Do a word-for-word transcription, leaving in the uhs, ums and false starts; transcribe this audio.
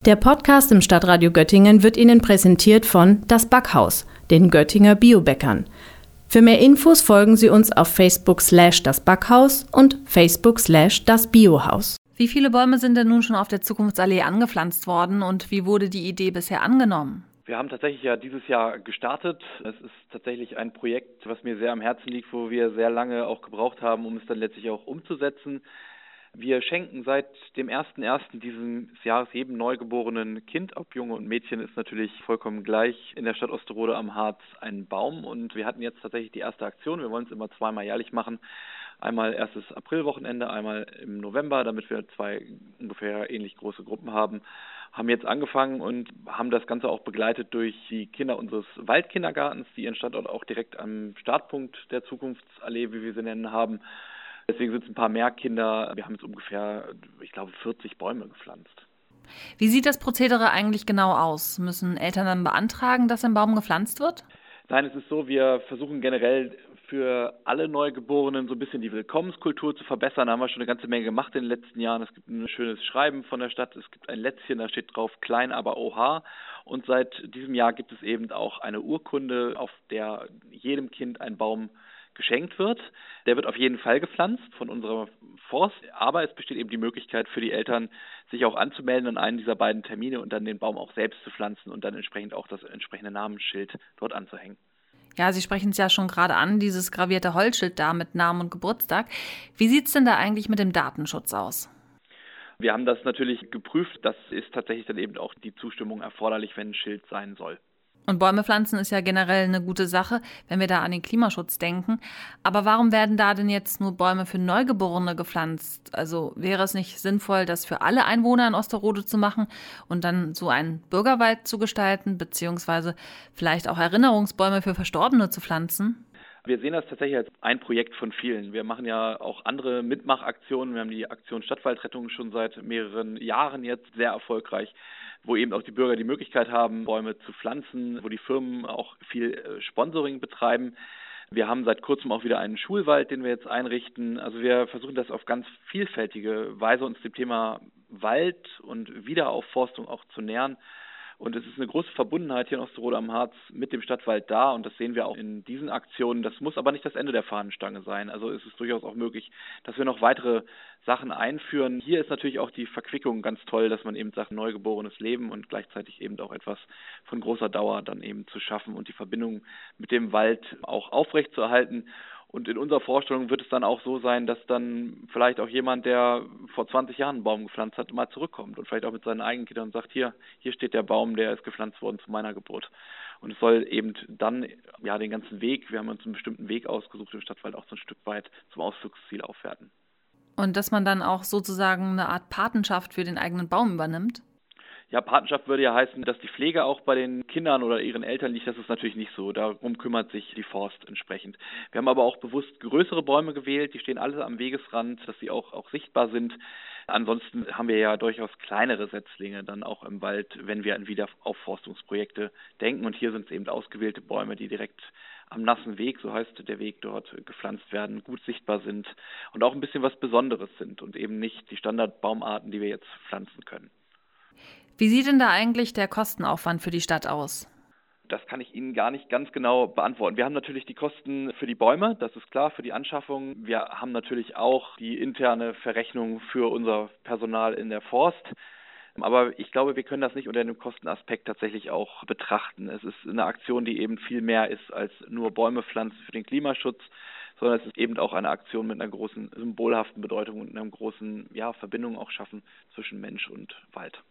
Der Podcast im Stadtradio Göttingen wird Ihnen präsentiert von Das Backhaus, den Göttinger Biobäckern. Für mehr Infos folgen Sie uns auf Facebook slash das Backhaus und Facebook slash das Biohaus. Wie viele Bäume sind denn nun schon auf der Zukunftsallee angepflanzt worden und wie wurde die Idee bisher angenommen? Wir haben tatsächlich ja dieses Jahr gestartet. Es ist tatsächlich ein Projekt, was mir sehr am Herzen liegt, wo wir sehr lange auch gebraucht haben, um es dann letztlich auch umzusetzen. Wir schenken seit dem ersten ersten dieses Jahres jedem neugeborenen Kind, ob Junge und Mädchen, ist natürlich vollkommen gleich, in der Stadt Osterode am Harz einen Baum. Und wir hatten jetzt tatsächlich die erste Aktion. Wir wollen es immer zweimal jährlich machen. Einmal erstes Aprilwochenende, einmal im November, damit wir zwei ungefähr ähnlich große Gruppen haben. Haben jetzt angefangen und haben das Ganze auch begleitet durch die Kinder unseres Waldkindergartens, die ihren Standort auch direkt am Startpunkt der Zukunftsallee, wie wir sie nennen, haben. Deswegen sind es ein paar mehr Kinder. Wir haben jetzt ungefähr, ich glaube, vierzig Bäume gepflanzt. Wie sieht das Prozedere eigentlich genau aus? Müssen Eltern dann beantragen, dass ein Baum gepflanzt wird? Nein, es ist so, wir versuchen generell für alle Neugeborenen so ein bisschen die Willkommenskultur zu verbessern. Da haben wir schon eine ganze Menge gemacht in den letzten Jahren. Es gibt ein schönes Schreiben von der Stadt. Es gibt ein Lätzchen, da steht drauf klein, aber oha. Und seit diesem Jahr gibt es eben auch eine Urkunde, auf der jedem Kind ein Baum geschenkt wird. Der wird auf jeden Fall gepflanzt von unserer Forst, aber es besteht eben die Möglichkeit für die Eltern, sich auch anzumelden an einen dieser beiden Termine und dann den Baum auch selbst zu pflanzen und dann entsprechend auch das entsprechende Namensschild dort anzuhängen. Ja, Sie sprechen es ja schon gerade an, dieses gravierte Holzschild da mit Namen und Geburtstag. Wie sieht es denn da eigentlich mit dem Datenschutz aus? Wir haben das natürlich geprüft. Das ist tatsächlich dann eben auch die Zustimmung erforderlich, wenn ein Schild sein soll. Und Bäume pflanzen ist ja generell eine gute Sache, wenn wir da an den Klimaschutz denken. Aber warum werden da denn jetzt nur Bäume für Neugeborene gepflanzt? Also wäre es nicht sinnvoll, das für alle Einwohner in Osterode zu machen und dann so einen Bürgerwald zu gestalten, beziehungsweise vielleicht auch Erinnerungsbäume für Verstorbene zu pflanzen? Wir sehen das tatsächlich als ein Projekt von vielen. Wir machen ja auch andere Mitmachaktionen. Wir haben die Aktion Stadtwaldrettung schon seit mehreren Jahren jetzt sehr erfolgreich, wo eben auch die Bürger die Möglichkeit haben, Bäume zu pflanzen, wo die Firmen auch viel Sponsoring betreiben. Wir haben seit kurzem auch wieder einen Schulwald, den wir jetzt einrichten. Also wir versuchen das auf ganz vielfältige Weise uns dem Thema Wald und Wiederaufforstung auch zu nähern. Und es ist eine große Verbundenheit hier in Osterode am Harz mit dem Stadtwald da und das sehen wir auch in diesen Aktionen. Das muss aber nicht das Ende der Fahnenstange sein. Also es ist durchaus auch möglich, dass wir noch weitere Sachen einführen. Hier ist natürlich auch die Verquickung ganz toll, dass man eben sagt, neugeborenes Leben und gleichzeitig eben auch etwas von großer Dauer dann eben zu schaffen und die Verbindung mit dem Wald auch aufrechtzuerhalten. Und in unserer Vorstellung wird es dann auch so sein, dass dann vielleicht auch jemand, der vor zwanzig Jahren einen Baum gepflanzt hat, mal zurückkommt und vielleicht auch mit seinen eigenen Kindern und sagt, hier, hier steht der Baum, der ist gepflanzt worden zu meiner Geburt. Und es soll eben dann ja den ganzen Weg, wir haben uns einen bestimmten Weg ausgesucht im Stadtwald, auch so ein Stück weit zum Ausflugsziel aufwerten. Und dass man dann auch sozusagen eine Art Patenschaft für den eigenen Baum übernimmt? Ja, Patenschaft würde ja heißen, dass die Pflege auch bei den Kindern oder ihren Eltern liegt. Das ist natürlich nicht so. Darum kümmert sich die Forst entsprechend. Wir haben aber auch bewusst größere Bäume gewählt. Die stehen alle am Wegesrand, dass sie auch, auch sichtbar sind. Ansonsten haben wir ja durchaus kleinere Setzlinge dann auch im Wald, wenn wir an Wiederaufforstungsprojekte denken. Und hier sind es eben ausgewählte Bäume, die direkt am nassen Weg, so heißt der Weg dort, gepflanzt werden, gut sichtbar sind und auch ein bisschen was Besonderes sind und eben nicht die Standardbaumarten, die wir jetzt pflanzen können. Wie sieht denn da eigentlich der Kostenaufwand für die Stadt aus? Das kann ich Ihnen gar nicht ganz genau beantworten. Wir haben natürlich die Kosten für die Bäume, das ist klar, für die Anschaffung. Wir haben natürlich auch die interne Verrechnung für unser Personal in der Forst. Aber ich glaube, wir können das nicht unter dem Kostenaspekt tatsächlich auch betrachten. Es ist eine Aktion, die eben viel mehr ist als nur Bäume pflanzen für den Klimaschutz, sondern es ist eben auch eine Aktion mit einer großen symbolhaften Bedeutung und einer großen ja, Verbindung auch schaffen zwischen Mensch und Wald.